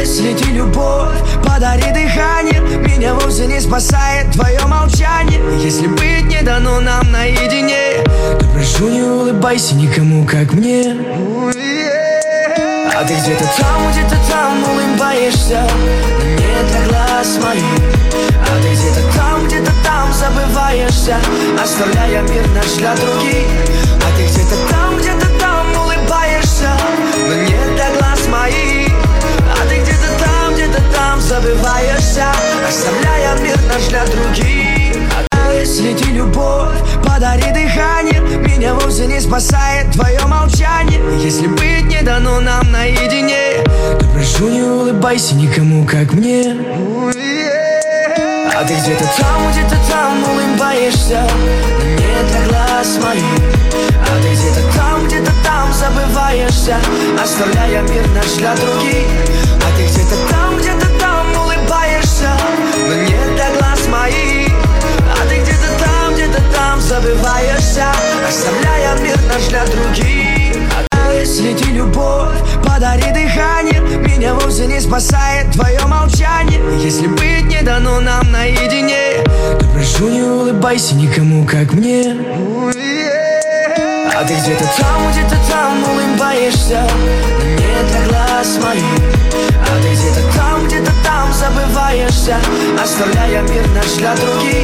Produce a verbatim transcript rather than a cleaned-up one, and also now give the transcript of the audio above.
Если ты любовь, подари дыхание. Меня вовсе не спасает твое молчание. Если быть не дано нам наедине, то прошу, не улыбайся никому, как мне. А ты где-то там, где-то там улыбаешься, но не для глаз моих. А ты где-то там, где-то там забываешься, оставляя мир наш для других. А ты где-то там, где-то там улыбаешься, но не для глаз моих. А ты где-то там, где-то там забываешься, оставляя мир наш для других. А если ты любовь, подари дыхание. Меня вовсе не спасает твое молчание. Если быть не дано нам наедине, то прошу, не улыбайся никому, как мне. А ты где-то там, где-то там улыбаешься, но не для глаз моих. А ты где-то там, где-то там забываешься, оставляя мир наш для других. А ты где-то там, где-то там улыбаешься, но не для глаз моих. А ты где-то там, где-то там забываешься, оставляя мир наш для других. А если ты любовь, подари дыхание. Меня вовсе не спасает твое молчание. Если быть не дано нам наедине, то прошу, не улыбайся никому, как мне. А ты где-то там, где-то там улыбаешься, но не для глаз моих. А ты где-то там, где-то там забываешься, оставляя мир наш для других.